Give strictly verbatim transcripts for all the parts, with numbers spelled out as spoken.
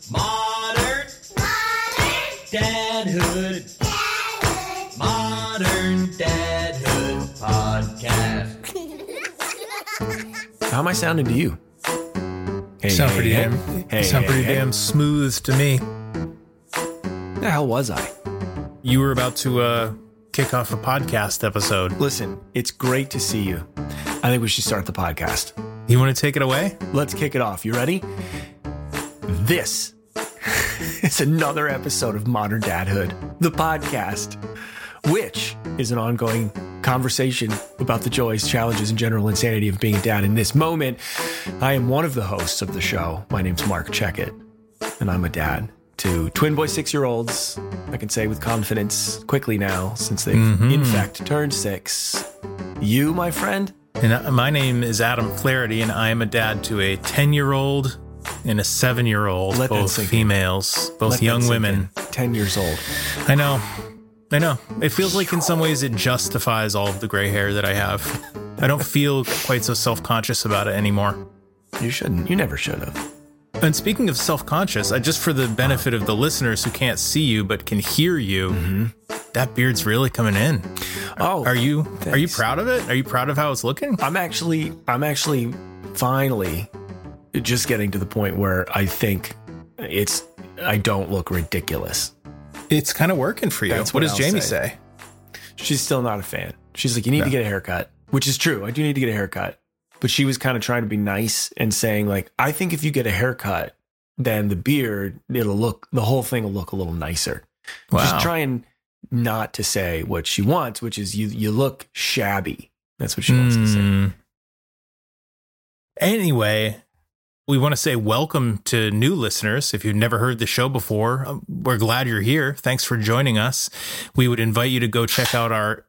Modern. Modern. Dadhood. Dadhood. Modern Dadhood Podcast. How am I sounding to you? Hey, sound hey, pretty hey, damn, hey, sound hey, pretty hey. damn smooth to me. Where the hell was I? You were about to uh, kick off a podcast episode. Listen, it's great to see you. I think we should start the podcast. You want to take it away? Let's kick it off. You ready? This is another episode of Modern Dadhood, the podcast, which is an ongoing conversation about the joys, challenges, and general insanity of being a dad. In this moment, I am one of the hosts of the show. My name's Mark Checkett, and I'm a dad to twin boy six-year-olds. I can say with confidence quickly now, since they've Mm-hmm. in fact turned six. You, my friend? And uh, my name is Adam Flaherty, and I am a dad to a ten-year-old and a seven-year-old, Let that both sink in. females, both Let that young sink women. in. Ten years old. I know. I know. It feels like in some ways it justifies all of the gray hair that I have. I don't feel quite so self-conscious about it anymore. You shouldn't. You never should have. And speaking of self-conscious, I, just for the benefit of the listeners who can't see you but can hear you, Mm-hmm. that beard's really coming in. Oh, Are you are you thanks. proud of it? Are you proud of how it's looking? I'm actually, I'm actually finally just getting to the point where I think it's, I don't look ridiculous. It's kind of working for you. That's what what does I'll Jamie say. say? She's still not a fan. She's like, you need No. to get a haircut, which is true. I do need to get a haircut. But she was kind of trying to be nice and saying like, I think if you get a haircut, then the beard, it'll look, the whole thing will look a little nicer. Wow. Just trying not to say what she wants, which is you, you look shabby. That's what she wants to say. Mm. Anyway, we want to say welcome to new listeners. If you've never heard the show before, um, we're glad you're here. Thanks for joining us. We would invite you to go check out our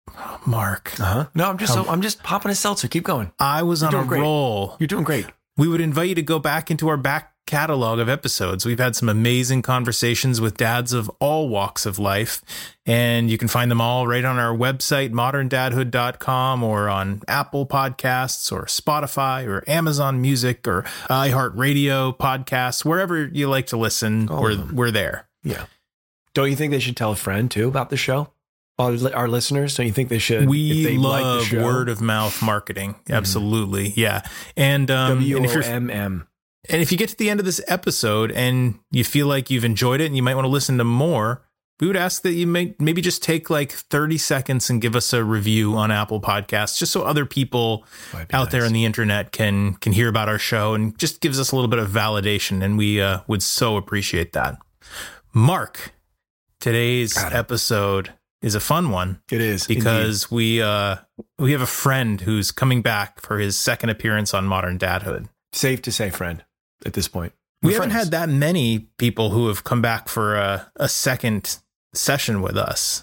Mark. Uh-huh. No, I'm just, so, I'm just popping a seltzer. Keep going. I was on a doing great. roll. You're doing great. We would invite you to go back into our back catalog of episodes. We've had some amazing conversations with dads of all walks of life, and you can find them all right on our website, modern dadhood dot com, or on Apple Podcasts or Spotify or Amazon Music or iHeartRadio podcasts, wherever you like to listen. All We're, of them. we're there. Yeah. Don't you think they should tell a friend too about the show? Our, our listeners, don't you think they should? if We they like the love show? word of mouth marketing. Absolutely. Yeah. And, um, W and O if you're M M. And if you get to the end of this episode and you feel like you've enjoyed it and you might want to listen to more, we would ask that you may maybe just take like thirty seconds and give us a review on Apple Podcasts, just so other people Might be out there nice. on the internet can can hear about our show, and just gives us a little bit of validation. And we uh, would so appreciate that. Mark, today's Got it. episode is a fun one. It is Because we uh, we have a friend who's coming back for his second appearance on Modern Dadhood. indeed. Safe to say, friend, at this point. We We're haven't friends. had that many people who have come back for a, a second session with us.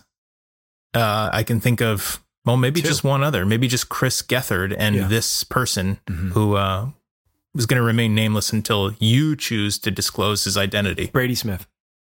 Uh, I can think of, well, maybe Two. just one other, maybe just Chris Gethard and Yeah. this person Mhm. who uh, was going to remain nameless until you choose to disclose his identity. Brady Smith.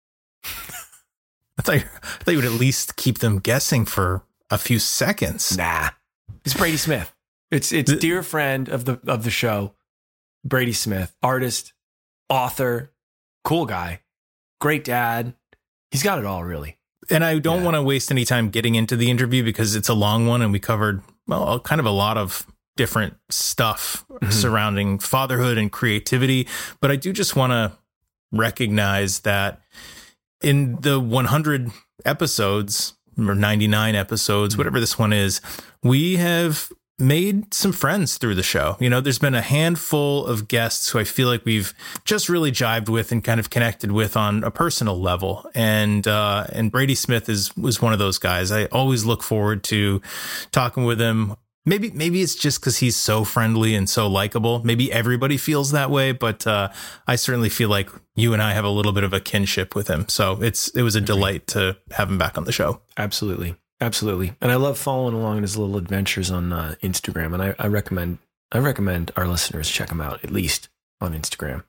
I thought, you- I thought you would at least keep them guessing for a few seconds. Nah, it's Brady Smith. It's it's The- dear friend of the of the show, Brady Smith, artist, author, cool guy, great dad. He's got it all, really. And I don't Yeah. want to waste any time getting into the interview because it's a long one and we covered, well, kind of a lot of different stuff Mhm. surrounding fatherhood and creativity. But I do just want to recognize that in the one hundred episodes or ninety-nine episodes, whatever this one is, we have made some friends through the show. You know, there's been a handful of guests who I feel like we've just really jived with and kind of connected with on a personal level. And, uh, and Brady Smith is, was one of those guys. I always look forward to talking with him. Maybe, maybe it's just because he's so friendly and so likable. Maybe everybody feels that way, but, uh, I certainly feel like you and I have a little bit of a kinship with him. So it's, it was a delight to have him back on the show. Absolutely. Absolutely. And I love following along in his little adventures on uh, Instagram. And I, I recommend, I recommend our listeners check him out, at least on Instagram.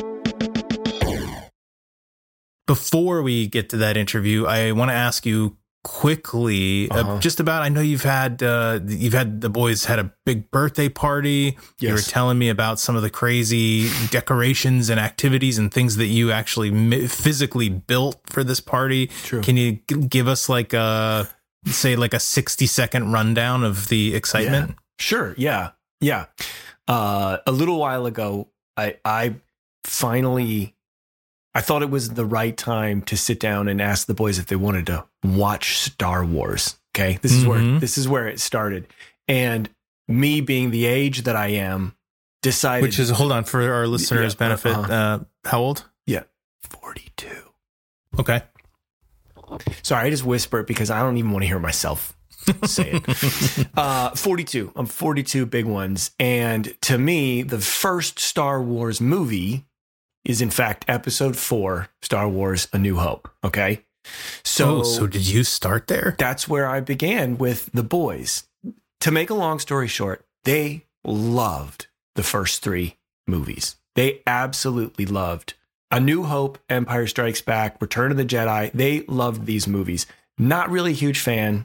Before we get to that interview, I want to ask you quickly, Uh-huh. uh, just about. I know you've had uh, you've had the boys had a big birthday party. Yes. You were telling me about some of the crazy decorations and activities and things that you actually mi- physically built for this party. True. Can you g- give us like a say like a sixty second rundown of the excitement? Yeah. Sure. Yeah. Yeah. Uh, a little while ago, I I finally. I thought it was the right time to sit down and ask the boys if they wanted to watch Star Wars. Okay. This is Mhm. where, this is where it started. And me being the age that I am decided, Which is, hold on, for our listeners' Yeah, benefit, uh-huh. uh, how old? yeah, forty-two. Okay. Sorry. I just whisper it because I don't even want to hear myself say it. uh, forty-two. I'm forty-two big ones. And to me, the first Star Wars movie is in fact episode four, Star Wars, A New Hope. Okay. So, oh, so did you start there? that's where I began with the boys. To make a long story short, they loved the first three movies. They absolutely loved A New Hope, Empire Strikes Back, Return of the Jedi. They loved these movies. Not really a huge fan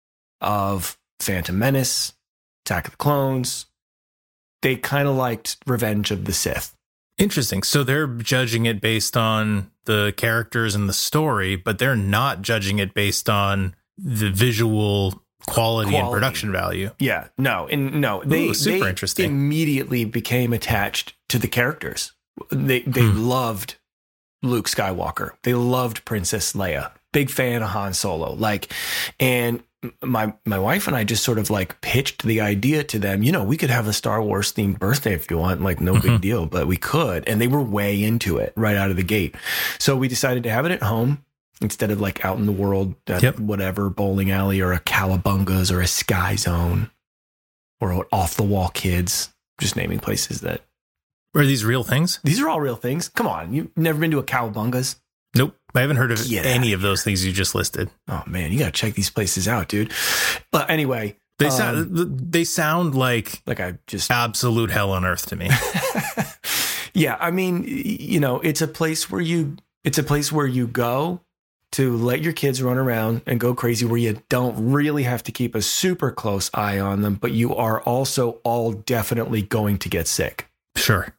of Phantom Menace, Attack of the Clones. They kind of liked Revenge of the Sith. Interesting. So they're judging it based on the characters and the story, but they're not judging it based on the visual quality, and Quality. production value. Yeah, no, and no, they, Ooh, super they interesting. immediately became attached to the characters. They they Hmm. loved Luke Skywalker. They loved Princess Leia. Big fan of Han Solo. Like, and my my wife and I just sort of like pitched the idea to them. You know, we could have a Star Wars themed birthday if you want. Like, no Mhm. big deal, but we could. And they were way into it right out of the gate. So we decided to have it at home instead of like out in the world at Yep. whatever bowling alley or a Calabungas or a Sky Zone or Off the Wall Kids. Just naming places that Are these real things? these are all real things. Come on, you've never been to a Calabungas? Nope. I haven't heard of Get any outta of those things you just listed. Oh man, you gotta check these places out, dude. But anyway, They um, sound they sound like like I just absolute hell on earth to me. yeah. I mean, y- you know, it's a place where you it's a place where you go to let your kids run around and go crazy, where you don't really have to keep a super close eye on them, but you are also all definitely going to get sick. Sure.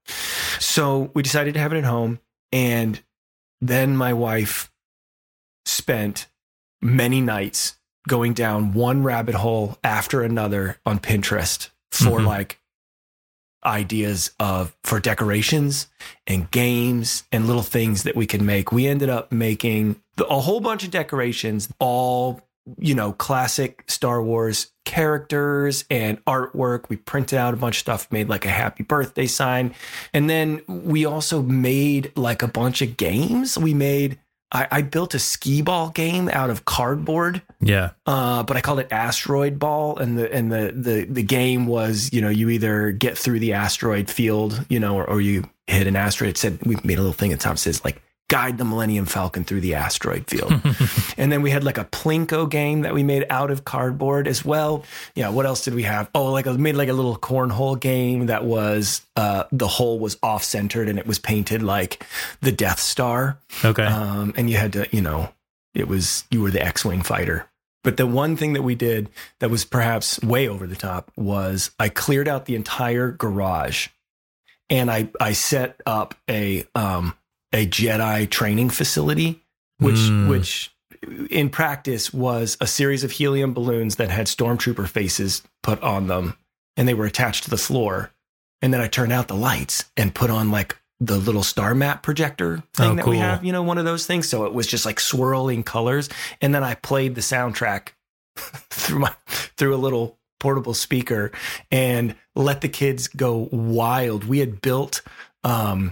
So we decided to have it at home, and then my wife spent many nights going down one rabbit hole after another on Pinterest for Mhm. like ideas of for decorations and games and little things that we could make. We ended up making the, a whole bunch of decorations, all, you know, classic Star Wars characters and artwork. We printed out a bunch of stuff, made like a happy birthday sign. And then we also made like a bunch of games. We made, I, I built a skee ball game out of cardboard. Yeah. Uh, but I called it Asteroid Ball, and the and the the the game was, you know, you either get through the asteroid field, you know, or, or you hit an asteroid. It said, we made a little thing at the top that says like guide the Millennium Falcon through the asteroid field. And then we had like a Plinko game that we made out of cardboard as well. Yeah, what else did we have? Oh, like I made like a little cornhole game that was uh, the hole was off centered and it was painted like the Death Star. Okay. Um, and you had to, you know, it was, you were the X-Wing fighter. But the one thing that we did that was perhaps way over the top was I cleared out the entire garage, and I, I set up a, um, a Jedi training facility, which, Mm. which in practice was a series of helium balloons that had stormtrooper faces put on them, and they were attached to the floor. And then I turned out the lights and put on like the little star map projector thing Oh, that we cool. have, you know, one of those things. So it was just like swirling colors. And then I played the soundtrack through my, through a little portable speaker and let the kids go wild. We had built, um,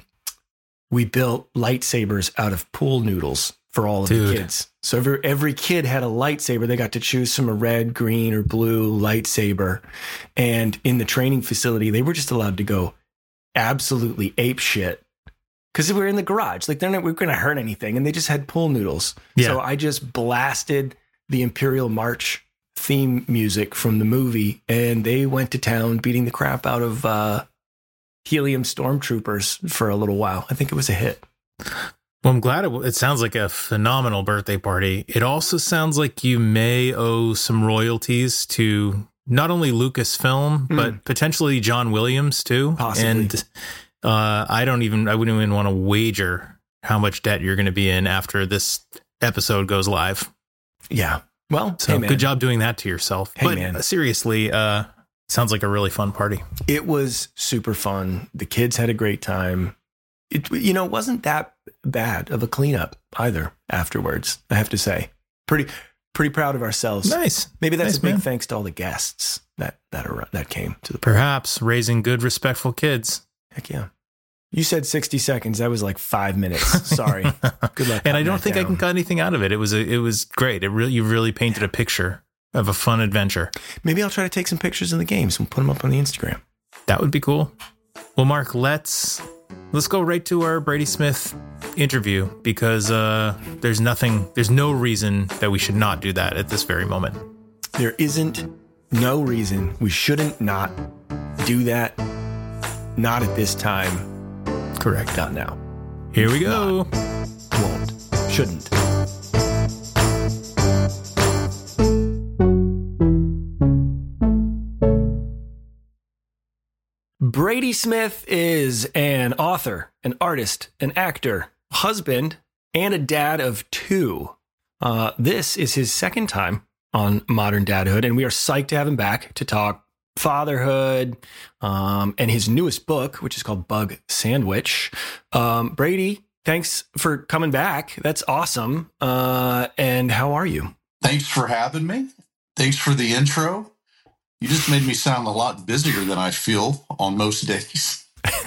we built lightsabers out of pool noodles for all of Dude. the kids. So every, every kid had a lightsaber. They got to choose from a red, green, or blue lightsaber. And in the training facility, they were just allowed to go absolutely ape shit because we were in the garage. Like, they're not, we're going to hurt anything. And they just had pool noodles. Yeah. So I just blasted the Imperial March theme music from the movie, and they went to town beating the crap out of uh, helium stormtroopers for a little while. I think it was a hit. Well, I'm glad it, it sounds like a phenomenal birthday party. It also sounds like you may owe some royalties to not only Lucasfilm, mm. but potentially John Williams too. Possibly. And uh, I don't even, I wouldn't even want to wager how much debt you're going to be in after this episode goes live. Yeah. Well, so hey, good job doing that to yourself. Hey, but man. seriously, uh, sounds like a really fun party. It was super fun. The kids had a great time. It, you know, wasn't that bad of a cleanup either afterwards, I have to say. Pretty pretty proud of ourselves. Nice. Maybe that's nice, a big man. thanks to all the guests that that are, that came to the party. Perhaps raising good, respectful kids. Heck yeah. You said sixty seconds. That was like five minutes. Sorry. Good luck. And I don't think down. I can cut anything out of it. It was a, it was great. It really you really painted a picture of a fun adventure. Maybe I'll try to take some pictures in the games and put them up on the Instagram. That would be cool. Well, Mark, let's let's go right to our Brady Smith interview because uh, there's nothing, there's no reason that we should not do that at this very moment. There isn't no reason we shouldn't not do that. Not at this time. Correct. Not now. Here we go. Not, won't. Shouldn't. Brady Smith is an author, an artist, an actor, husband, and a dad of two. Uh, this is his second time on Modern Dadhood, and we are psyched to have him back to talk fatherhood um, and his newest book, which is called Bug Sandwich. Um, Brady, thanks for coming back. That's awesome. Uh, and how are you? Thanks for having me. Thanks for the intro. You just made me sound a lot busier than I feel on most days.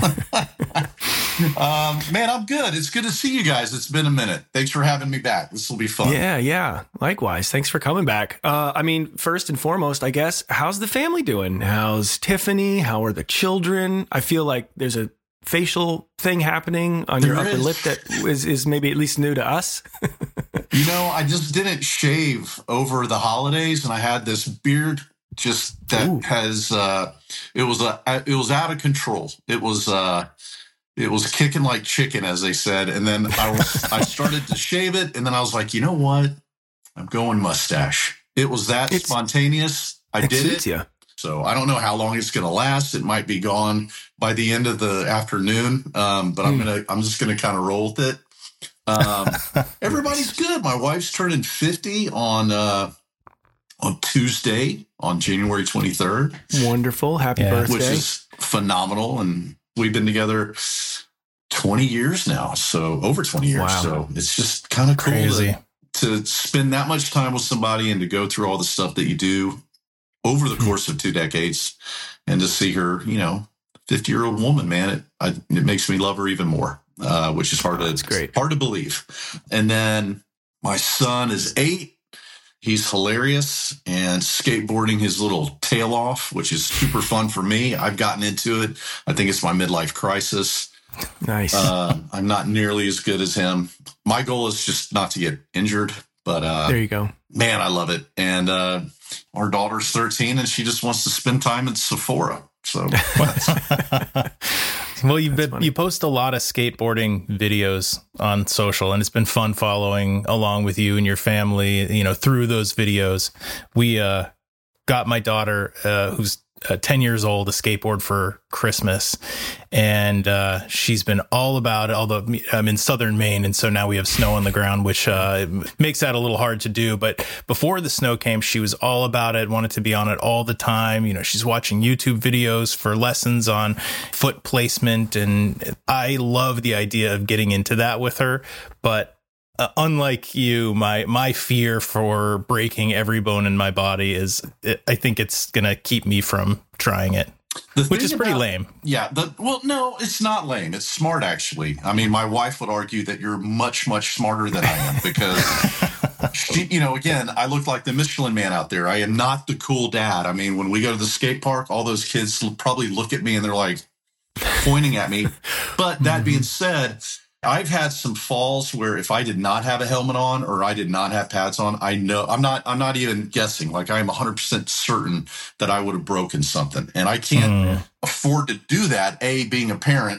um, man, I'm good. It's good to see you guys. It's been a minute. Thanks for having me back. This will be fun. Yeah, yeah. Likewise. Thanks for coming back. Uh, I mean, first and foremost, I guess, how's the family doing? How's Tiffany? How are the children? I feel like there's a facial thing happening on your There upper is. lip that is, is maybe at least new to us. You know, I just didn't shave over the holidays, and I had this beard just that Ooh. has uh, it was a it was out of control. It was uh, it was kicking like chicken, as they said. And then I was I started to shave it, and then I was like, you know what? I'm going mustache. It was that It's- spontaneous. I It did suits it. you. So I don't know how long it's going to last. It might be gone by the end of the afternoon. Um, but I'm Hmm. gonna I'm just gonna kind of roll with it. Um, everybody's good. My wife's turning fifty on uh, on Tuesday, on January twenty-third, Wonderful. Happy Yeah. birthday. which is phenomenal. And we've been together twenty years now, so over twenty years. Wow. So it's just kind of cool Crazy. to, to spend that much time with somebody and to go through all the stuff that you do over the course of two decades, and to see her, you know, fifty year old woman, man, it I, it makes me love her even more, uh, which is hard to That's great. hard to believe. And then my son is eight. He's hilarious and skateboarding his little tail off, which is super fun for me. I've gotten into it. I think it's my midlife crisis. Nice. Uh, I'm not nearly as good as him. My goal is just not to get injured, but uh, there you go. man, I love it. And uh, our daughter's thirteen, and she just wants to spend time in Sephora. So Well, you've That's been, funny. you post a lot of skateboarding videos on social, and it's been fun following along with you and your family, you know, through those videos. We uh, got my daughter, uh, who's uh, ten years old, a skateboard for Christmas, and uh, she's been all about it. Although I'm in southern Maine, and so now we have snow on the ground, which uh, makes that a little hard to do. But before the snow came, she was all about it, wanted to be on it all the time. You know, she's watching YouTube videos for lessons on foot placement, and I love the idea of getting into that with her. But Uh, unlike you, my my fear for breaking every bone in my body is, I think it's going to keep me from trying it, the which thing is pretty about- lame. Yeah. The, well, no, it's not lame. It's smart, actually. I mean, my wife would argue that you're much, much smarter than I am because, she, you know, again, I look like the Michelin Man out there. I am not the cool dad. I mean, when we go to the skate park, all those kids probably look at me and they're like pointing at me. But that being said, I've had some falls where if I did not have a helmet on or I did not have pads on, I know I'm not, I'm not even guessing. Like I'm one hundred percent certain that I would have broken something, and I can't Mm. afford to do that. A, being a parent,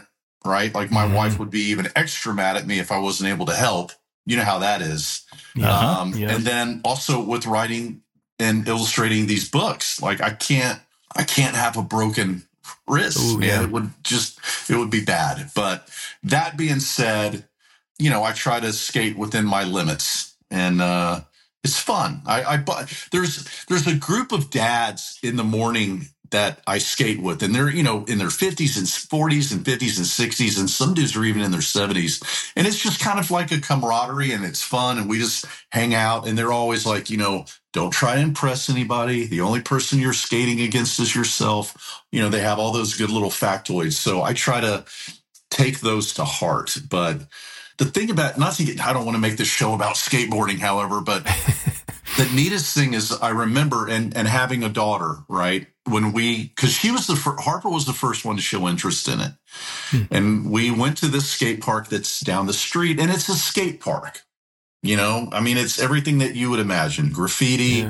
right? Like my Mhm. wife would be even extra mad at me if I wasn't able to help. You know how that is. Uh-huh. Um, Yeah. And then also with writing and illustrating these books, like I can't, I can't have a broken wrist, Ooh, man. yeah. It would just, it would be bad. But that being said, you know, I try to skate within my limits, and uh, it's fun. I, I but there's there's a group of dads in the morning that I skate with, and they're, you know, in their fifties and forties and fifties and sixties, and some dudes are even in their seventies. And it's just kind of like a camaraderie, and it's fun, and we just hang out. And they're always like, you know, don't try to impress anybody. The only person you're skating against is yourself. You know, they have all those good little factoids. So I try to take those to heart. But the thing about, not to get, I don't want to make this show about skateboarding, however, but the neatest thing is I remember, and, and having a daughter, right? When we, because she was the first, Harper was the first one to show interest in it. Hmm. And we went to this skate park that's down the street, and it's a skate park. You know, I mean, it's everything that you would imagine. Graffiti, yeah.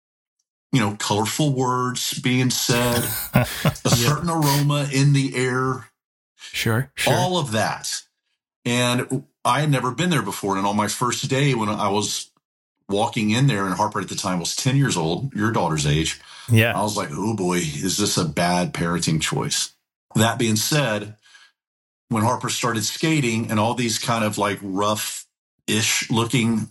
You know, colorful words being said, a yeah. certain aroma in the air. Sure, sure. All of that. And I had never been there before. And on my first day, when I was walking in there, and Harper at the time was ten years old, your daughter's age. Yeah. I was like, oh boy, is this a bad parenting choice? That being said, when Harper started skating and all these kind of like rough-ish looking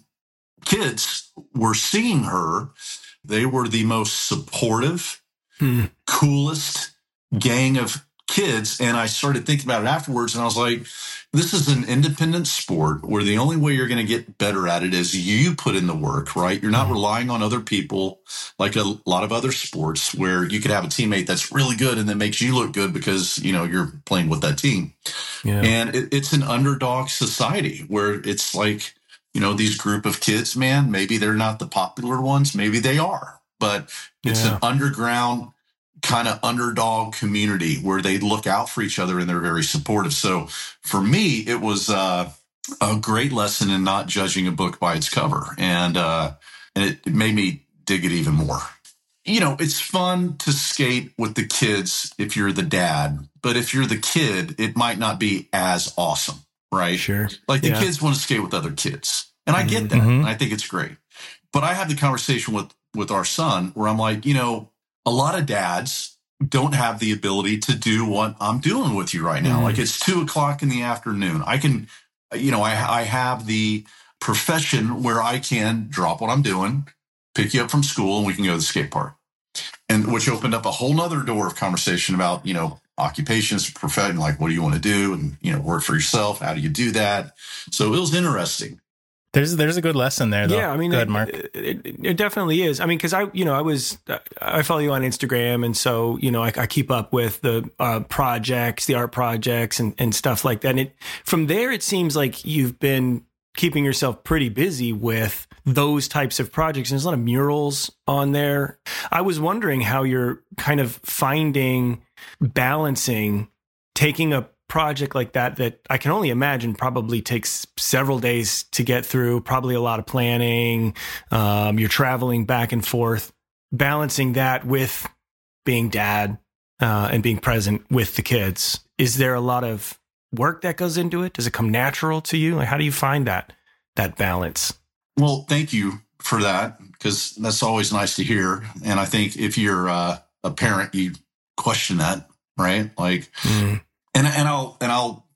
kids were seeing her, they were the most supportive, hmm. coolest gang of kids. And I started thinking about it afterwards, and I was like, this is an independent sport where the only way you're going to get better at it is you put in the work, right? You're not relying on other people like a lot of other sports where you could have a teammate that's really good and then makes you look good because, you know, you're playing with that team. Yeah. And it, it's an underdog society where it's like, you know, these group of kids, man, maybe they're not the popular ones. Maybe they are, but it's yeah. an underground kind of underdog community where they look out for each other and they're very supportive. So for me, it was uh, a great lesson in not judging a book by its cover. And, uh, and it, it made me dig it even more. You know, it's fun to skate with the kids if you're the dad, but if you're the kid, it might not be as awesome, right? Sure. Like the yeah. kids want to skate with other kids. And I get that. Mm-hmm. And I think it's great. But I had the conversation with, with our son where I'm like, you know, a lot of dads don't have the ability to do what I'm doing with you right now. Mm. Like it's two o'clock in the afternoon. I can, you know, I, I have the profession where I can drop what I'm doing, pick you up from school, and we can go to the skate park. And which opened up a whole nother door of conversation about, you know, occupations, profession, like what do you want to do? And, you know, work for yourself. How do you do that? So it was interesting. There's there's a good lesson there, though. Yeah, I mean, Go ahead, it, Mark. It, it, it definitely is. I mean, because I, you know, I was, I follow you on Instagram, and so you know, I, I keep up with the uh, projects, the art projects, and and stuff like that. And it from there, it seems like you've been keeping yourself pretty busy with those types of projects. And there's a lot of murals on there. I was wondering how you're kind of finding balancing taking a project like that, that I can only imagine probably takes several days to get through, probably a lot of planning. Um, you're traveling back and forth, balancing that with being dad uh, and being present with the kids. Is there a lot of work that goes into it? Does it come natural to you? Like, how do you find that, that balance? Well, thank you for that, because that's always nice to hear. And I think if you're uh, a parent, you question that, right? Like, mm. And and I'll and I'll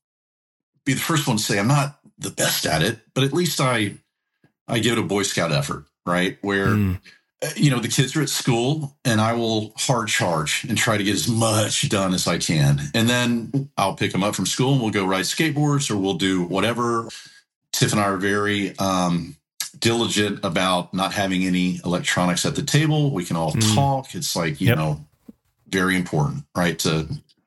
be the first one to say I'm not the best at it, but at least I I give it a Boy Scout effort, right? Where mm. you know the kids are at school, and I will hard charge and try to get as much done as I can, and then I'll pick them up from school and we'll go ride skateboards or we'll do whatever. Tiff and I are very um, diligent about not having any electronics at the table. We can all mm. talk. It's like you yep. know very important, right? To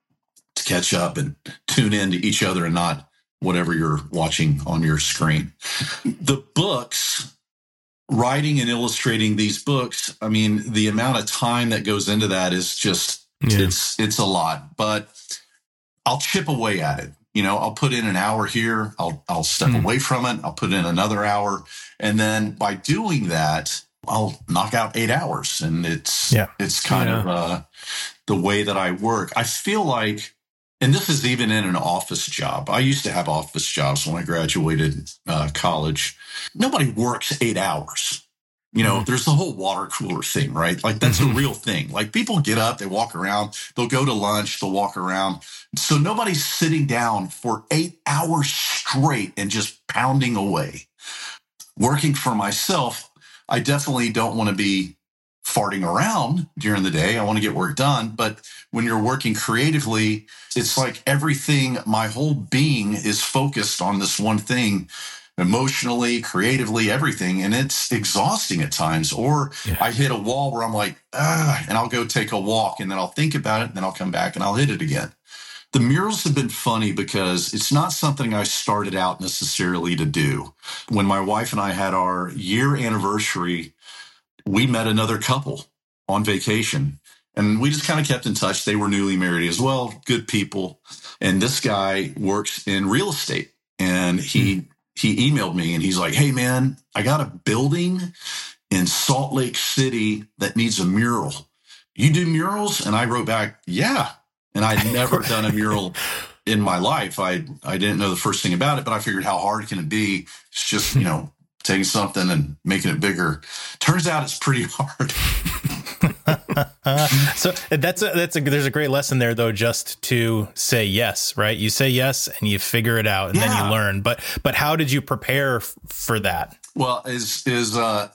to catch up and tune in to each other and not whatever you're watching on your screen. The books, writing and illustrating these books, I mean, the amount of time that goes into that is just, yeah. it's it's a lot. But I'll chip away at it. You know, I'll put in an hour here. I'll I'll step mm. away from it. I'll put in another hour. And then by doing that, I'll knock out eight hours. And it's, yeah. it's kind yeah. of uh, the way that I work. I feel like, and this is even in an office job. I used to have office jobs when I graduated uh, college. Nobody works eight hours. You know, mm-hmm. there's the whole water cooler thing, right? Like that's mm-hmm. a real thing. Like people get up, they walk around, they'll go to lunch, they'll walk around. So nobody's sitting down for eight hours straight and just pounding away. Working for myself, I definitely don't want to be farting around during the day. I want to get work done. But when you're working creatively, it's like everything, my whole being is focused on this one thing. Emotionally, creatively, everything. And it's exhausting at times. Or yeah. I hit a wall where I'm like, ah, and I'll go take a walk and then I'll think about it and then I'll come back and I'll hit it again. The murals have been funny because it's not something I started out necessarily to do. When my wife and I had our year anniversary, we met another couple on vacation and we just kind of kept in touch. They were newly married as well, good people. And this guy works in real estate and he mm. He emailed me and he's like, hey, man, I got a building in Salt Lake City that needs a mural. You do murals? And I wrote back, yeah. And I'd never done a mural in my life. I I didn't know the first thing about it, but I figured how hard can it be? It's just, you know, taking something and making it bigger. Turns out it's pretty hard. uh, so that's a, that's a, there's a great lesson there though, just to say yes, right? You say yes and you figure it out and yeah. then you learn. But, but how did you prepare f- for that? Well, as, is, uh,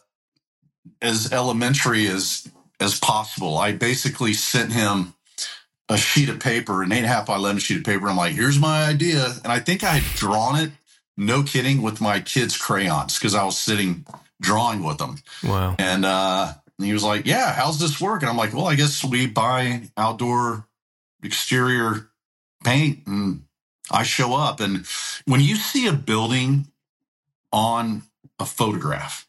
as elementary as, as possible. I basically sent him a sheet of paper, an eight and a half by eleven sheet of paper. I'm like, here's my idea. And I think I had drawn it, no kidding, with my kids' crayons because I was sitting drawing with them. Wow. And, uh, And he was like, yeah, how's this work? And I'm like, well, I guess we buy outdoor exterior paint and I show up. And when you see a building on a photograph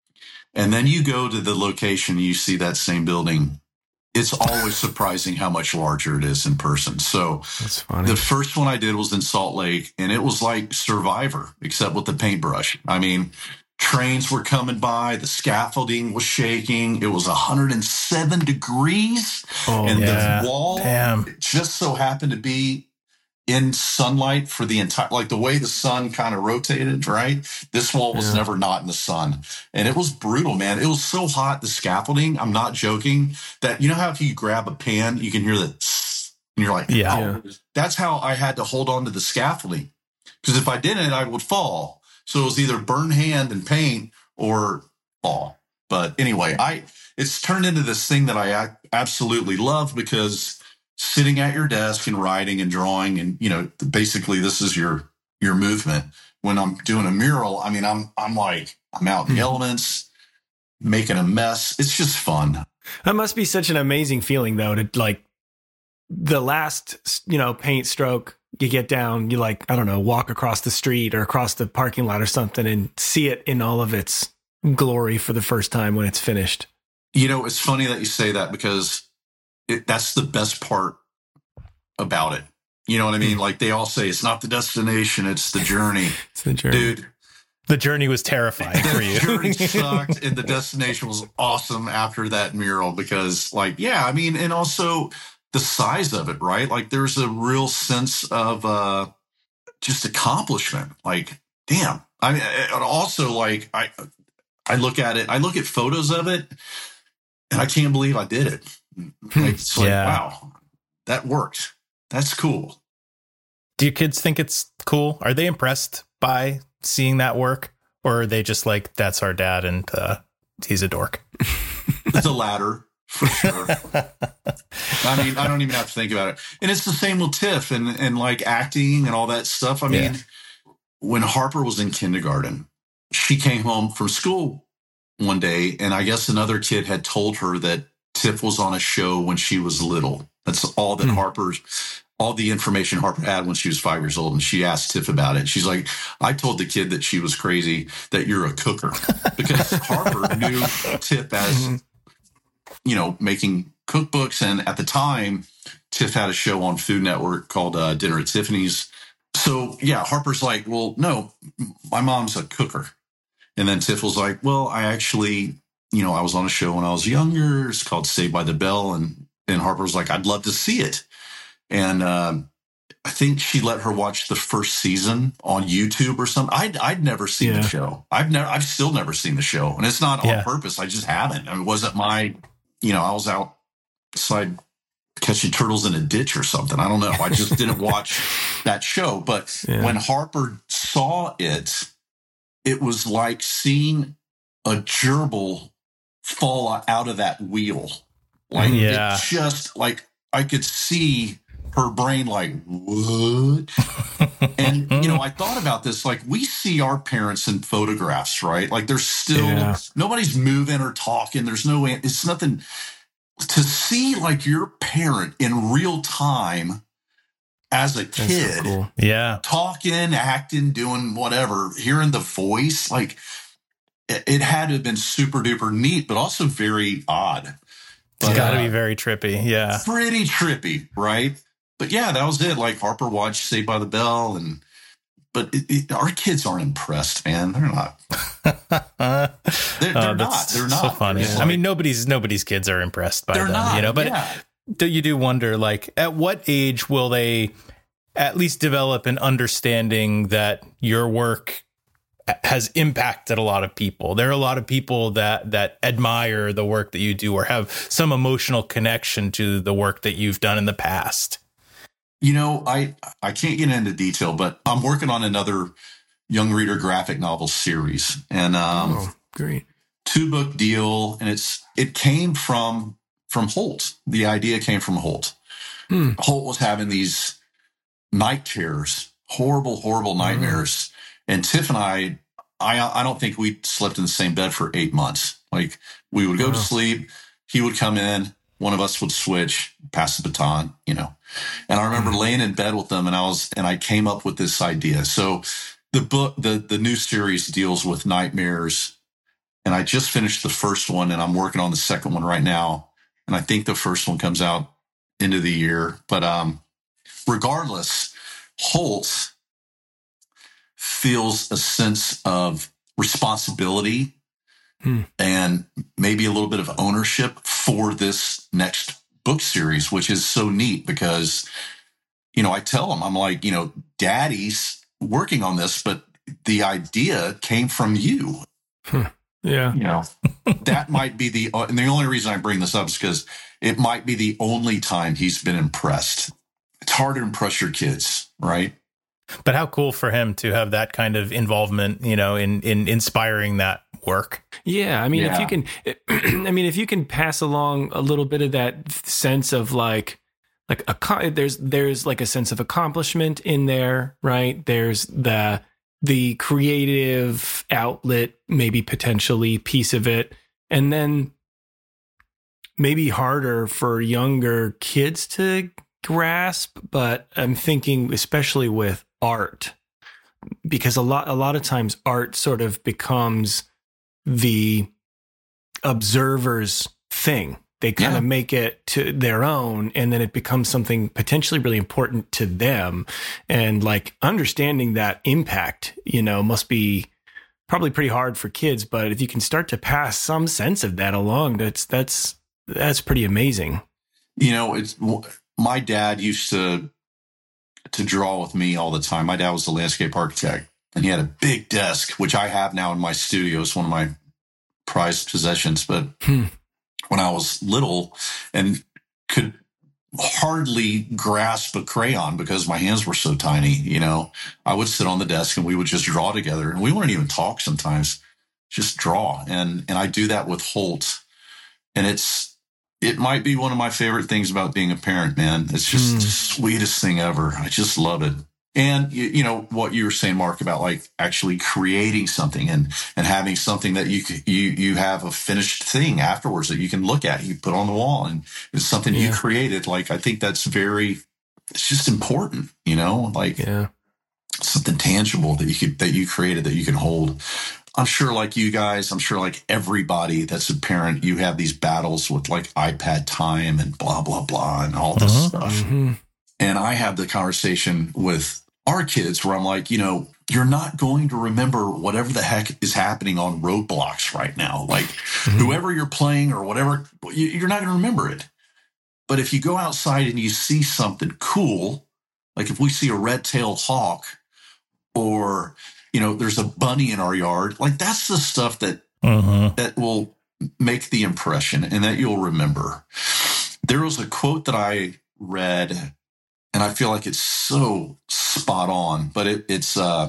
and then you go to the location and you see that same building, it's always surprising how much larger it is in person. So that's funny. The first one I did was in Salt Lake and it was like Survivor, except with the paintbrush. I mean, trains were coming by. The scaffolding was shaking. It was one hundred seven degrees. Oh, and yeah. the wall Damn. just so happened to be in sunlight for the entire, like the way the sun kind of rotated, right? This wall was yeah. never not in the sun. And it was brutal, man. It was so hot, the scaffolding, I'm not joking, that you know how if you grab a pan, you can hear the tss, and you're like, yeah. oh. yeah. That's how I had to hold on to the scaffolding. Because if I didn't, I would fall. So it was either burn hand and paint or fall. But anyway, I it's turned into this thing that I absolutely love because sitting at your desk and writing and drawing and, you know, basically this is your your movement. When I'm doing a mural, I mean, I'm I'm like, I'm out in the elements, making a mess. It's just fun. That must be such an amazing feeling, though, to like the last, you know, paint stroke. You get down, you like, I don't know, walk across the street or across the parking lot or something and see it in all of its glory for the first time when it's finished. You know, it's funny that you say that because it, that's the best part about it. You know what I mean? Like they all say, it's not the destination, it's the journey. It's the journey. Dude. The journey was terrifying for you. The journey sucked and the destination was awesome after that mural because like, yeah, I mean, and also the size of it, right? Like there's a real sense of uh, just accomplishment. Like, damn. I mean, and also like I, I look at it, I look at photos of it and I can't believe I did it. Like, it's like, yeah. wow, that worked. That's cool. Do your kids think it's cool? Are they impressed by seeing that work? Or are they just like, that's our dad and uh, he's a dork? The latter. For sure. I mean, I don't even have to think about it. And it's the same with Tiff and, and like acting and all that stuff. I mean, yeah. When Harper was in kindergarten, she came home from school one day, and I guess another kid had told her that Tiff was on a show when she was little. That's all that mm. Harper's, all the information Harper had when she was five years old. And she asked Tiff about it. She's like, I told the kid that she was crazy, that you're a cooker. Because Harper knew Tiff as, you know, making cookbooks. And at the time, Tiff had a show on Food Network called uh, Dinner at Tiffany's. So, yeah, Harper's like, well, no, my mom's a cooker. And then Tiff was like, well, I actually, you know, I was on a show when I was younger. It's called Saved by the Bell. And, and Harper was like, I'd love to see it. And uh, I think she let her watch the first season on YouTube or something. I'd, I'd never seen Yeah. the show. I've never, I've still never seen the show. And it's not Yeah. on purpose. I just haven't. I mean, it wasn't my, you know, I was outside catching turtles in a ditch or something. I don't know. I just didn't watch that show. But Yeah. when Harper saw it, it was like seeing a gerbil fall out of that wheel. Like, Yeah. it just like, I could see her brain like, what? And, you know, I thought about this, like, we see our parents in photographs, right? Like, there's still, Yeah. nobody's moving or talking. There's no, it's nothing. To see, like, your parent in real time as a That's so kid, cool. Yeah. talking, acting, doing whatever, hearing the voice, like, it, it had to have been super duper neat, but also very odd. It's But, got to uh, be very trippy. Yeah. pretty trippy, right? But yeah, that was it. Like, Harper watched Saved by the Bell, and but it, it, our kids aren't impressed, man. They're not. Uh, They're, they're oh, not. that's They're so not. funny. It's I like, mean, nobody's nobody's kids are impressed by they're them, not. you know. But yeah. do you do wonder, like, at what age will they at least develop an understanding that your work has impacted a lot of people? There are a lot of people that that admire the work that you do or have some emotional connection to the work that you've done in the past. You know, I I can't get into detail, but I'm working on another young reader graphic novel series, and um, Oh, great. two book deal, and it's it came from from Holt. The idea came from Holt. Hmm. Holt was having these night terrors, horrible, horrible nightmares, and Tiff and I, I I don't think we slept in the same bed for eight months. Like, we would go Wow. to sleep, he would come in, one of us would switch, pass the baton, you know. And I remember laying in bed with them, and I was, and I came up with this idea. So the book, the, the new series deals with nightmares, and I just finished the first one, and I'm working on the second one right now. And I think the first one comes out end of the year. But um, regardless, Holt feels a sense of responsibility Hmm. and maybe a little bit of ownership for this next book series, which is so neat because, you know, I tell him, I'm like, you know, Daddy's working on this, but the idea came from you. Yeah. You know, that might be the, and the only reason I bring this up is because it might be the only time he's been impressed. It's hard to impress your kids, right? But how cool for him to have that kind of involvement, you know, in in inspiring that work. Yeah, I mean, if Yeah. you can, I mean, if you can pass along a little bit of that sense of like, like a co- there's there's like a sense of accomplishment in there, right? There's the the creative outlet, maybe potentially piece of it, and then maybe harder for younger kids to grasp. But I'm thinking, especially with art, because a lot a lot of times art sort of becomes the observer's thing. They kind Yeah. of make it to their own, and then it becomes something potentially really important to them. And like understanding that impact, you know, must be probably pretty hard for kids. But if you can start to pass some sense of that along, that's that's that's pretty amazing. You know, it's my dad used to to draw with me all the time. My dad was a landscape architect, and he had a big desk, which I have now in my studio. It's one of my prized possessions. But Hmm. when I was little and could hardly grasp a crayon because my hands were so tiny, you know, I would sit on the desk and we would just draw together, and we wouldn't even talk sometimes, just draw. And, and I do that with Holt, and it's, it might be one of my favorite things about being a parent, man. It's just Hmm. the sweetest thing ever. I just love it. And you, you know what you were saying, Mark, about like actually creating something and and having something that you c- you you have a finished thing afterwards that you can look at, you put on the wall, and it's something you Yeah. created. Like, I think that's very, it's just important, you know, like Yeah. something tangible that you could that you created that you can hold. I'm sure, like you guys, I'm sure like everybody that's a parent, you have these battles with like iPad time and blah blah blah and all this Uh-huh. stuff. hmm And I have the conversation with our kids where I'm like, you know, you're not going to remember whatever the heck is happening on Roblox right now. Like, whoever you're playing or whatever, you- you're not going to remember it. But if you go outside and you see something cool, Like if we see a red-tailed hawk or, you know, there's a bunny in our yard, like that's the stuff that mm-hmm. that will make the impression and that you'll remember. There was a quote that I read, and I feel like it's so spot on, but it, it's uh,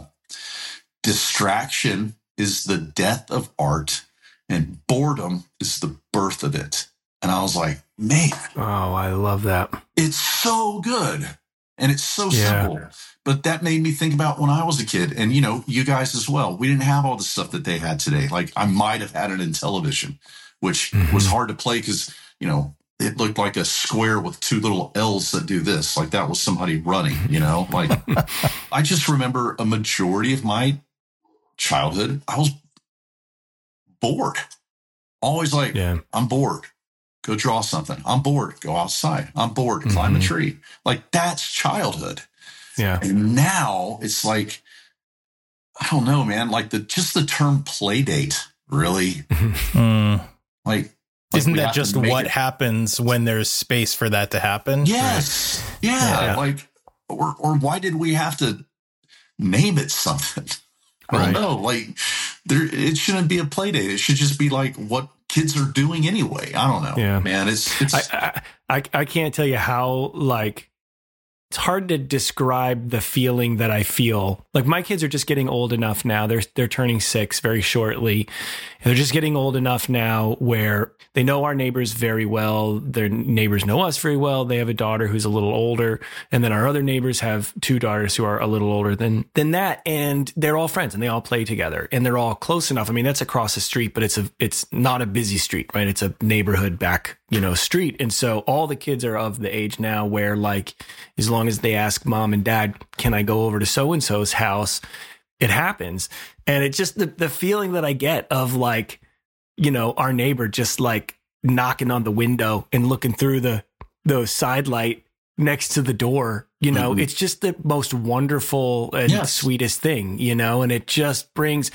distraction is the death of art and boredom is the birth of it. And I was like, man. Oh, I love that. It's so good. And it's so yeah. simple. But that made me think about when I was a kid. And, you know, you guys as well. We didn't have all the stuff that they had today. Like I might have had it in television, which mm-hmm. was hard to play because, you know, it looked like a square with two little L's that do this. Like that was somebody running, you know, like I just remember a majority of my childhood, I was bored. Always like, yeah. I'm bored. Go draw something. I'm bored. Go outside. I'm bored. Mm-hmm. Climb a tree. Like that's childhood. Yeah. And now it's like, I don't know, man, like the, just the term play date really mm. like, Isn't like that just what it. happens when there's space for that to happen? Yes. Right. Yeah. yeah. Like, or, or why did we have to name it something? I don't right. know. Like there, it shouldn't be a play date. It should just be like what kids are doing anyway. I don't know, yeah. man. It's, it's, I, I, I can't tell you how, like, it's hard to describe the feeling that I feel. Like my kids are just getting old enough now. They're they're turning six very shortly. And they're just getting old enough now where they know our neighbors very well. Their neighbors know us very well. They have a daughter who's a little older. And then our other neighbors have two daughters who are a little older than than that. And they're all friends and they all play together. And they're all close enough. I mean, that's across the street, but it's a it's not a busy street, right? It's a neighborhood back, you know, street. And so all the kids are of the age now where, like, as long as they ask mom and dad, can I go over to so-and-so's house? It happens. And it's just the, the feeling that I get of, like, you know, our neighbor just like knocking on the window and looking through the, the side light next to the door, you know, mm-hmm. it's just the most wonderful and yes. sweetest thing, you know, and it just brings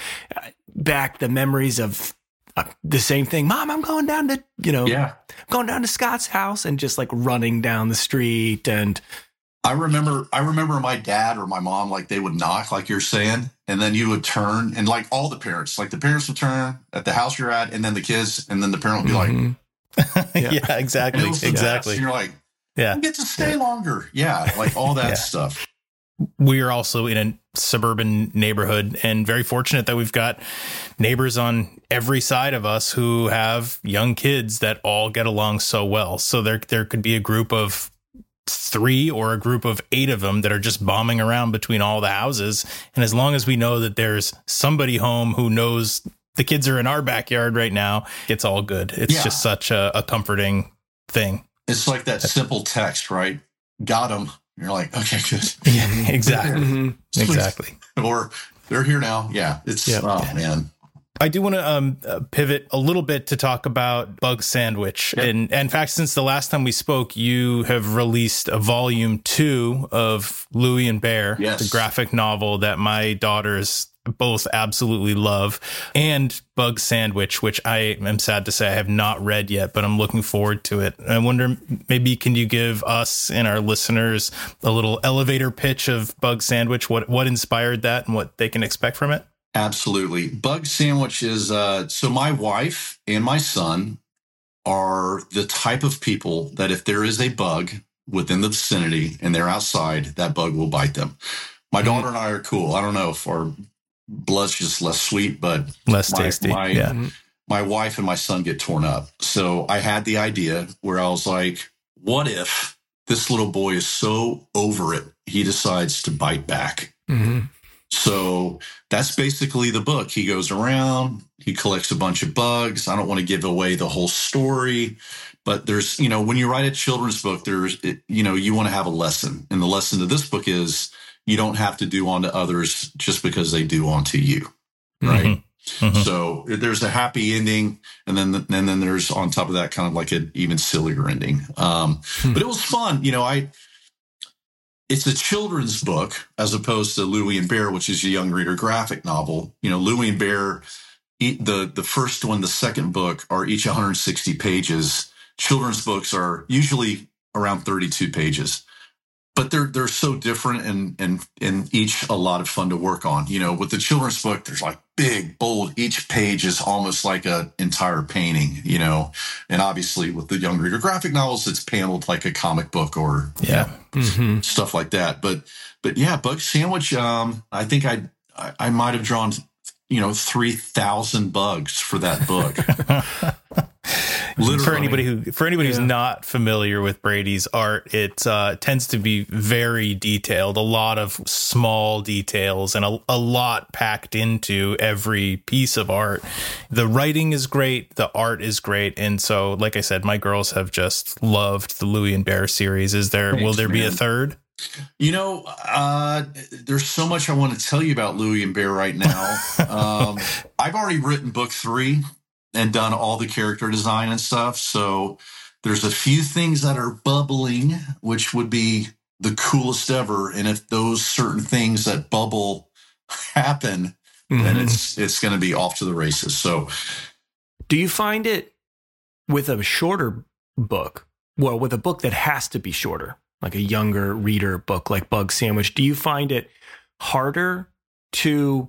back the memories of Uh, the same thing. Mom, I'm going down to, you know, yeah. going down to Scott's house and just like running down the street. And I remember, I remember my dad or my mom, like they would knock, like you're saying, and then you would turn and like all the parents, like the parents would turn at the house you're at and then the kids, and then the parent would be mm-hmm. like, yeah. yeah, exactly. Exactly. And you're like, yeah, you get to stay yeah. longer. Yeah. Like all that yeah. stuff. We are also in a suburban neighborhood and very fortunate that we've got neighbors on every side of us who have young kids that all get along so well. So there, there could be a group of three or a group of eight of them that are just bombing around between all the houses. And as long as we know that there's somebody home who knows the kids are in our backyard right now, it's all good. It's yeah. just such a, a comforting thing. It's like that simple text, right? Got them. You're like, okay, good. Yeah, exactly. mm-hmm. Exactly. Or they're here now. Yeah. It's, yep. oh, man. I do want to um, uh, pivot a little bit to talk about Bug Sandwich. Yep. And, and in fact, since the last time we spoke, you have released a volume two of Louie and Bear, yes. the graphic novel that my daughters both absolutely love, and Bug Sandwich, which I am sad to say I have not read yet, but I'm looking forward to it. I wonder, maybe can you give us and our listeners a little elevator pitch of Bug Sandwich? What what inspired that and what they can expect from it? Absolutely. Bug Sandwich is, uh, so my wife and my son are the type of people that if there is a bug within the vicinity and they're outside, that bug will bite them. My daughter and I are cool. I don't know if our blood's just less sweet, but less my, tasty. My, yeah. my wife and my son get torn up. So I had the idea where I was like, what if this little boy is so over it, he decides to bite back? Mm-hmm. So that's basically the book. He goes around, he collects a bunch of bugs. I don't want to give away the whole story, but there's, you know, when you write a children's book, there's, it, you know, you want to have a lesson. And the lesson of this book is, you don't have to do unto others just because they do unto you, right? Mm-hmm. Mm-hmm. So there's a happy ending, and then and then there's on top of that kind of like an even sillier ending. Um, hmm. But it was fun, you know. I it's a children's book as opposed to Louie and Bear, which is a young reader graphic novel. You know, Louie and Bear, the the first one, the second book are each one hundred sixty pages. Children's books are usually around thirty-two pages. but they're they're so different and and and each a lot of fun to work on. You know, with the children's book, there's like big, bold. Each page is almost like an entire painting. You know, and obviously with the young reader graphic novels, it's paneled like a comic book or yeah, you know, Mm-hmm. stuff like that. But but yeah, Bug Sandwich. Um, I think I I, I might have drawn you know three thousand bugs for that book. For anybody who, for anybody Yeah. who's not familiar with Brady's art, it uh, tends to be very detailed. A lot of small details and a, a lot packed into every piece of art. The writing is great, the art is great, and so, like I said, my girls have just loved the Louie and Bear series. Is there? Thanks, will there be a man. third? You know, uh, there's so much I want to tell you about Louie and Bear right now. um, I've already written book three and done all the character design and stuff. So there's a few things that are bubbling, which would be the coolest ever. And if those certain things that bubble happen, then Mhm. it's it's going to be off to the races. So Do you find it with a shorter book? Well, with a book that has to be shorter, like a younger reader book like Bug Sandwich, do you find it harder to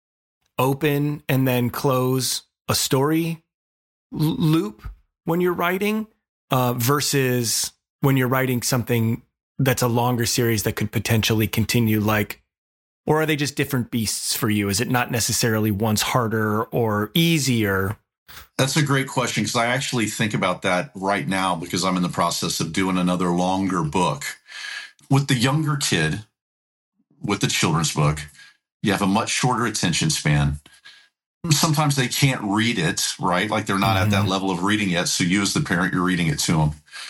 open and then close a story l- loop when you're writing uh, versus when you're writing something that's a longer series that could potentially continue? Like, or are they just different beasts for you? Is it not necessarily one's harder or easier? that's a great question because I actually think about that right now because I'm in the process of doing another longer book. With the younger kid, with the children's book, you have a much shorter attention span. Sometimes they can't read it, right? Like they're not Mhm. at that level of reading yet. So you as the parent, you're reading it to them.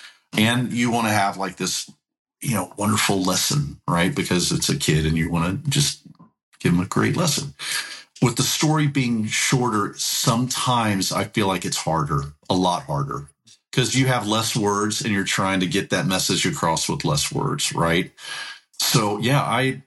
And you want to have like this, you know, wonderful lesson, right? Because it's a kid and you want to just give them a great lesson. With the story being shorter, sometimes I feel like it's harder, a lot harder, because you have less words and you're trying to get that message across with less words, right? So yeah, I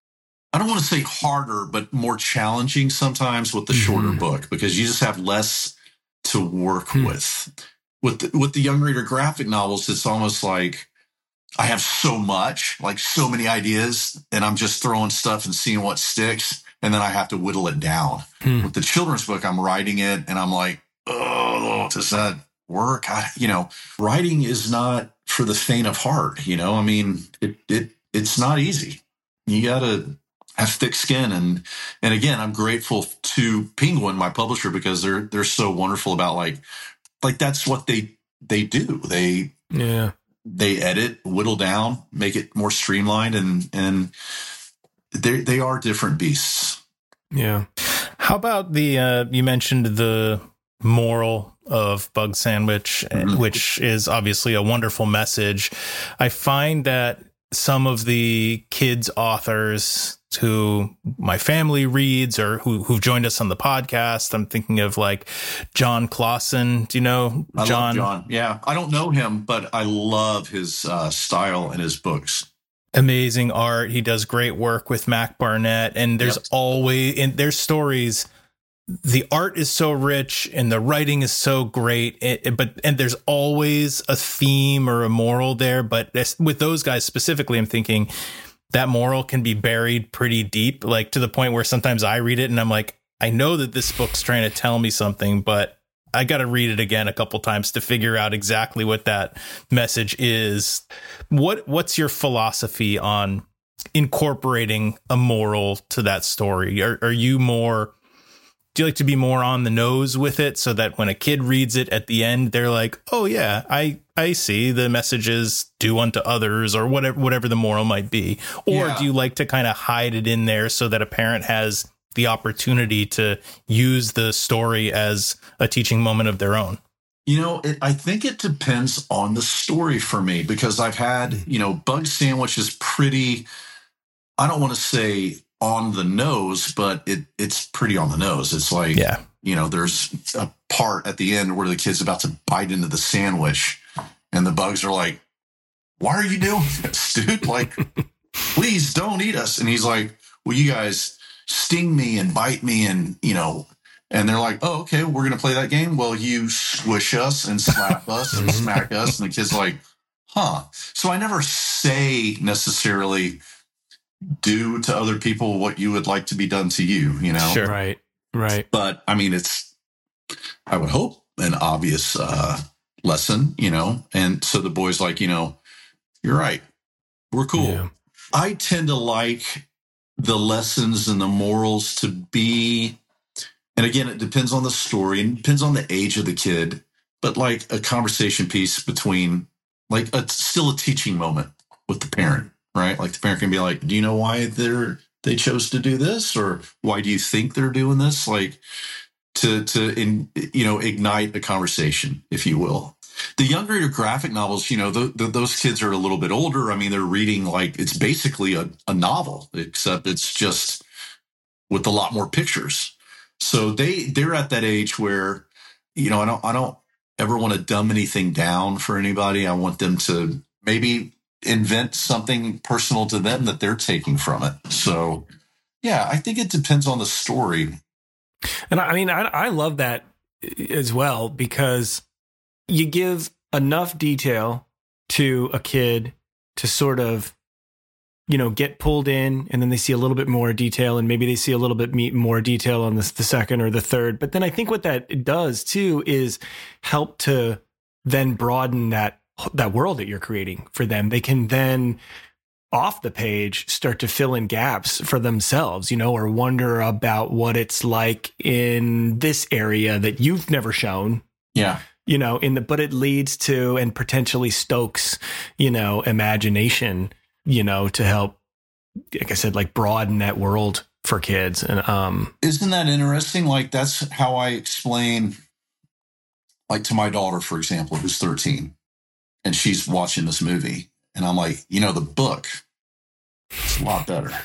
I don't want to say harder, but more challenging sometimes with the shorter Mhm. book because you just have less to work Hmm. with. With the, with the young reader graphic novels, it's almost like I have so much, like so many ideas, and I'm just throwing stuff and seeing what sticks, and then I have to whittle it down. Hmm. With the children's book, I'm writing it, and I'm like, oh, does that work? I, you know, writing is not for the faint of heart. You know, I mean, it it it's not easy. You gotta have thick skin, and and again, I'm grateful to Penguin, my publisher, because they're they're so wonderful about like like that's what they they do. They Yeah. they edit, whittle down, make it more streamlined, and and they they are different beasts. Yeah. How about the, uh, you mentioned the moral of Bug Sandwich, Mhm. which is obviously a wonderful message. I find that some of the kids authors who my family reads or who, who've joined us on the podcast, I'm thinking of like John Clausen. Do you know I John? love John. Yeah, I don't know him, but I love his uh, style and his books. Amazing art. He does great work with Mac Barnett, and there's Yep. always in their stories. The art is so rich and the writing is so great, it, it- but and there's always a theme or a moral there. But this, with those guys specifically, I'm thinking that moral can be buried pretty deep, like to the point where sometimes I read it and I'm like, I know that this book's trying to tell me something, but I got to read it again a couple times to figure out exactly what that message is. What what's your philosophy on incorporating a moral to that story? Are, are you more, do you like to be more on the nose with it so that when a kid reads it at the end, they're like, oh yeah, I, I see the message is do unto others or whatever, whatever the moral might be? Or Yeah. do you like to kind of hide it in there so that a parent has the opportunity to use the story as a teaching moment of their own? You know, it, I think it depends on the story for me because I've had, you know, Bug Sandwich is pretty, I don't want to say on the nose, but it it's pretty on the nose. It's like, Yeah. you know, there's a part at the end where the kid's about to bite into the sandwich and the bugs are like, why are you doing this, dude? Like, please don't eat us. And he's like, well, you guys sting me and bite me and, you know, and they're like, oh, okay, we're going to play that game. Well, you squish us and slap us and smack us. And the kid's like, huh. So I never say necessarily do to other people what you would like to be done to you, you know? Sure. Right. Right. But I mean, it's, I would hope, an obvious uh, lesson, you know? And so the boy's like, you know, you're right. We're cool. Yeah. I tend to like the lessons and the morals to be, and again, it depends on the story and depends on the age of the kid, but like a conversation piece between, like a, still a teaching moment with the parent, right? Like the parent can be like, do you know why they're, they chose to do this? Or why do you think they're doing this? Like to, to, in, you know, ignite a conversation, if you will. The younger graphic novels, you know, the, the, those kids are a little bit older. I mean, they're reading like, it's basically a, a novel, except it's just with a lot more pictures. So they, they're at that age where, you know, I don't, I don't ever want to dumb anything down for anybody. I want them to maybe invent something personal to them that they're taking from it. So yeah, I think it depends on the story. And I mean, I, I love that as well, because you give enough detail to a kid to sort of, you know, get pulled in, and then they see a little bit more detail, and maybe they see a little bit more detail on the, the second or the third. But then I think what that does too is help to then broaden that that world that you're creating for them. They can then off the page start to fill in gaps for themselves, you know, or wonder about what it's like in this area that you've never shown. Yeah. You know, in the, but it leads to and potentially stokes, you know, imagination, you know, to help, like I said, like broaden that world for kids. And um, isn't that interesting? Like that's how I explain, like to my daughter, for example, who's thirteen, and she's watching this movie, and I'm like, you know, the book is a lot better.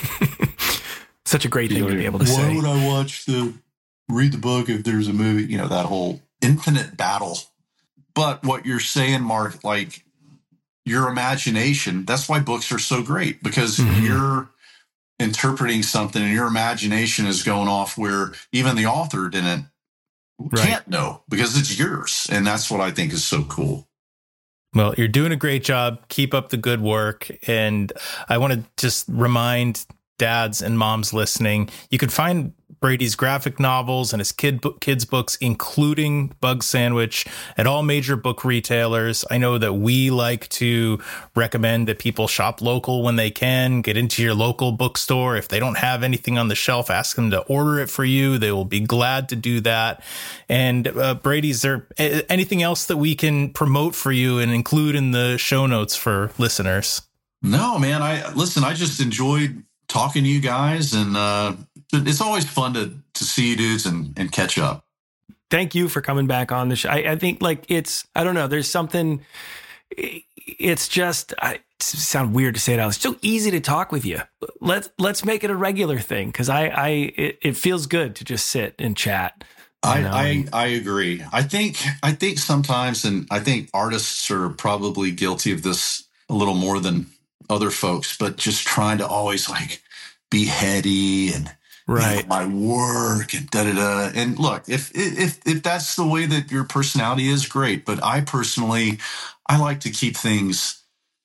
Such a great thing you know, to be able to why say. Why would I watch the read the book if there's a movie? You know, that whole infinite battle. But what you're saying, Mark, like your imagination, that's why books are so great, because mm-hmm. you're interpreting something and your imagination is going off where even the author didn't, right. can't know, because it's yours. And that's what I think is so cool. Well, you're doing a great job. Keep up the good work. And I want to just remind dads and moms listening, you can find Brady's graphic novels and his kid book, kids books, including Bug Sandwich, at all major book retailers. I know that we like to recommend that people shop local when they can. Get into your local bookstore. If they don't have anything on the shelf, ask them to order it for you. They will be glad to do that. And uh, Brady, is there anything else that we can promote for you and include in the show notes for listeners? No, man. I listen, I just enjoyed talking to you guys, and uh, it's always fun to to see you dudes and, and catch up. Thank you for coming back on the show. I, I think like it's, I don't know, there's something, it's just, I it sounds weird to say it out. It's so easy to talk with you. Let's, let's make it a regular thing. Cause I, I, it, it feels good to just sit and chat. I, I, I agree. I think, I think sometimes, and I think artists are probably guilty of this a little more than other folks, but just trying to always like be heady and right, you know, my work and da da da. And look, if if if that's the way that your personality is, great. But I personally, I like to keep things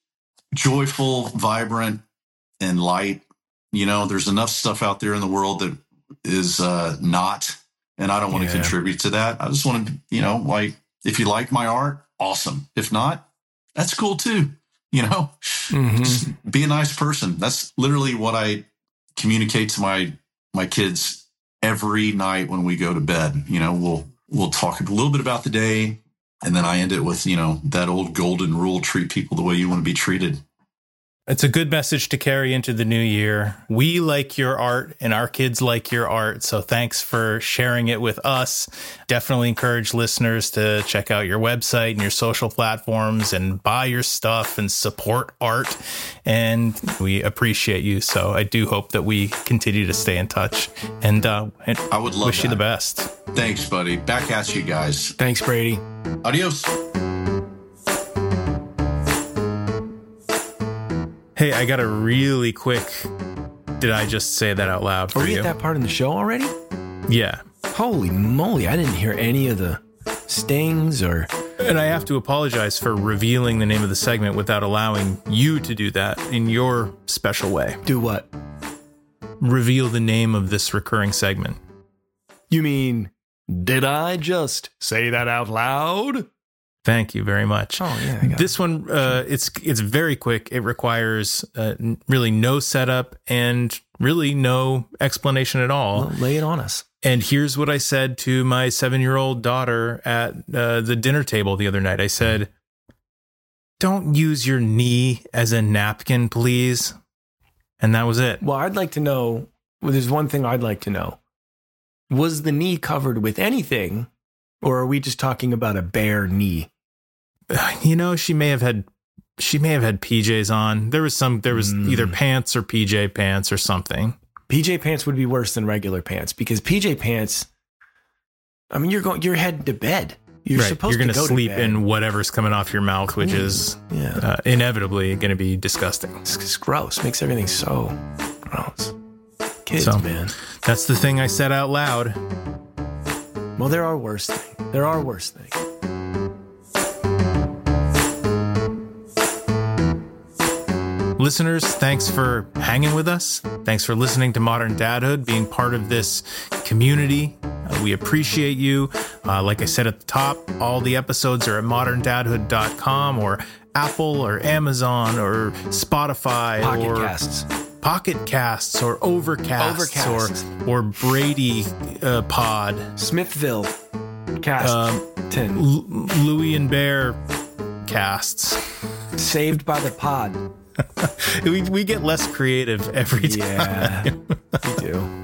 joyful, vibrant, and light. You know, there's enough stuff out there in the world that is uh, not, and I don't want yeah. to contribute to that. I just want to, you know, like if you like my art, awesome. If not, that's cool too. You know, mm-hmm. just be a nice person. That's literally what I communicate to my my kids every night when we go to bed. You know, we'll we'll talk a little bit about the day, and then I end it with, you know, that old golden rule: treat people the way you want to be treated. It's a good message to carry into the new year. We like your art and our kids like your art. So thanks for sharing it with us. Definitely encourage listeners to check out your website and your social platforms and buy your stuff and support art. And we appreciate you. So I do hope that we continue to stay in touch, and, uh, and I would love wish that. you the best. Thanks, buddy. Back at you guys. Thanks, Brady. Adios. Hey, I got a really quick. Did I just say that out loud for Are we you? at that part in the show already? Yeah. Holy moly. I didn't hear any of the stings or. And I have to apologize for revealing the name of the segment without allowing you to do that in your special way. Do what? Reveal the name of this recurring segment. You mean, did I just say that out loud? Thank you very much. Oh, yeah. I got This one, uh, it's it's very quick. It requires uh, n- really no setup and really no explanation at all. Well, lay it on us. And here's what I said to my seven-year-old daughter at uh, the dinner table the other night. I said, "Don't use your knee as a napkin, please." And that was it. Well, I'd like to know, well, there's one thing I'd like to know. Was the knee covered with anything, or are we just talking about a bare knee? You know, she may have had she may have had P Js on. There was some there was Mm. either pants or P J pants or something. P J pants would be worse than regular pants because P J pants, I mean, you're going, you're heading to bed. You're right. supposed You're gonna to go sleep to bed. in whatever's coming off your mouth, which is Yeah. uh, inevitably going to be disgusting. It's, it's gross. Makes everything so gross. Kids, So- man. That's the thing I said out loud. Well, there are worse things. There are worse things. Listeners, thanks for hanging with us. Thanks for listening to Modern Dadhood, being part of this community. Uh, we appreciate you. Uh, like I said at the top, all the episodes are at modern dadhood dot com or Apple or Amazon or Spotify Pocket or casts. Pocket Casts or Overcast Overcast. or or Brady uh, Pod, Smithville cast. Um, ten. L- Louie and Bear casts. Saved by the pod. We, we get less creative every time. Yeah, we do.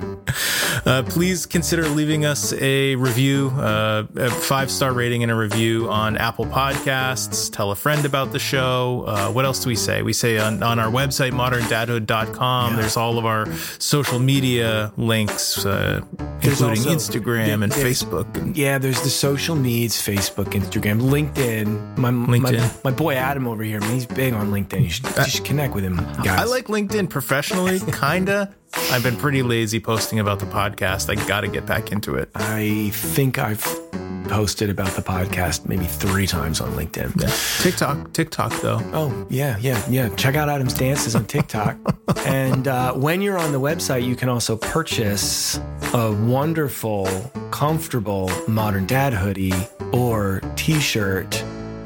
Uh, please consider leaving us a review, uh, a five-star rating and a review on Apple Podcasts. Tell a friend about the show. Uh, what else do we say? We say on, on our website, modern dadhood dot com, Yeah. there's all of our social media links, uh, There's including also- Instagram yeah, and there's- Facebook. And Yeah, there's the social needs, Facebook, Instagram, LinkedIn. My, LinkedIn. my my boy Adam over here, man, he's big on LinkedIn. You should, you should connect with him, guys. I like LinkedIn professionally, kinda. I've been pretty lazy posting about the podcast. I got to get back into it. I think I've posted about the podcast maybe three times on LinkedIn. TikTok, TikTok though. Oh, yeah, yeah, yeah. Check out Adam's dances on TikTok. And uh, when you're on the website, you can also purchase a wonderful, comfortable Modern Dad hoodie or t-shirt.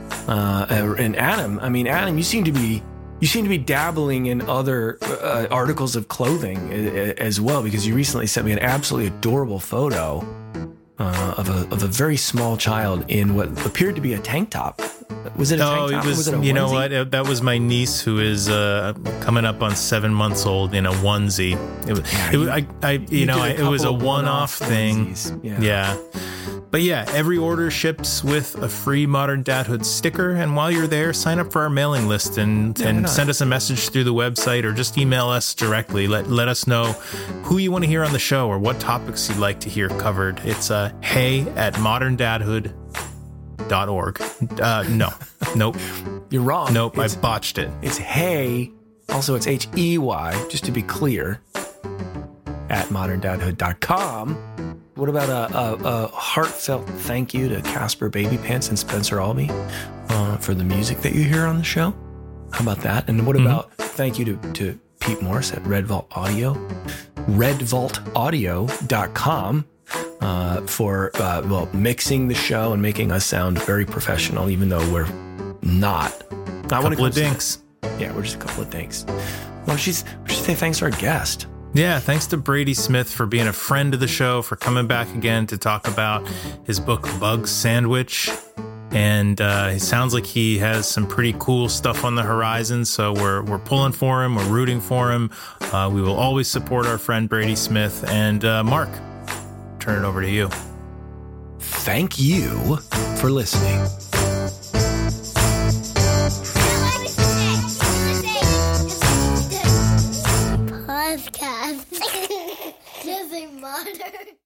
Uh, and Adam, I mean, Adam, you seem to be you seem to be dabbling in other uh, articles of clothing uh, as well, because you recently sent me an absolutely adorable photo uh, of a of a very small child in what appeared to be a tank top. Was it a tank Oh, top? it or was, it a you know onesie? what? Uh, That was my niece who is uh, coming up on seven months old in a onesie. It was, Yeah, it was you- I, I, you, you know, did a I, it was a couple of one-off one-off thing. onesies, yeah. Yeah. But yeah, every order ships with a free Modern Dadhood sticker. And while you're there, sign up for our mailing list and, Yeah, and no. send us a message through the website or just email us directly. Let, let us know who you want to hear on the show or what topics you'd like to hear covered. It's uh, hey at modern dadhood dot org. Uh, no, nope, You're wrong. nope, It's, I botched it. it's hey. Also, it's H E Y, just to be clear, at modern dadhood dot com. What about a, a, a heartfelt thank you to Casper Baby Pants and Spencer Albee uh, for the music that you hear on the show? How about that? And what about thank you to, to Pete Morris at Red Vault Audio, red vault audio dot com uh, for, uh, well, mixing the show and making us sound very professional, even though we're not. Not when it Couple of comes to- dinks. Yeah, we're just a couple of things. Well, she's, we should say thanks to our guest. Yeah, thanks to Brady Smith for being a friend of the show, for coming back again to talk about his book, Bug Sandwich. And uh, it sounds like he has some pretty cool stuff on the horizon, so we're we're pulling for him, we're rooting for him. Uh, we will always support our friend Brady Smith. And uh, Mark, turn it over to you. Thank you for listening. Podcast. Living modern.